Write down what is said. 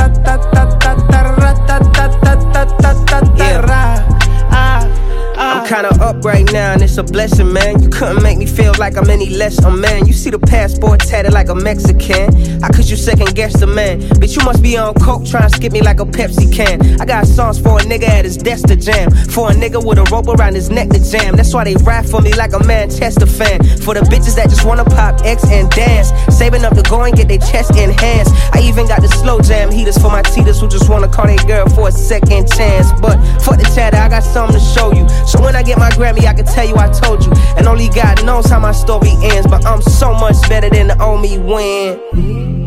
I'm kinda up right now and it's a blessing, man. You couldn't make me feel like I'm any less a man. You see the passport tatted like a Mexican. How could you second guess the man? Bitch, you must be on coke trying to skip me like a Pepsi can. I got songs for a nigga at his desk to jam, for a nigga with a rope around his neck to jam. That's why they ride for me like a Manchester fan. For the bitches that just wanna pop X and dance, saving up to go and get their chest enhanced. I even got the slow jam heaters for my teeters who just wanna call their girl for a second chance. But fuck the chatter, I got something to show you. So when I get my Grammy, I can tell you I told you. And only God knows how my story ends, but I'm so much better than the old me win.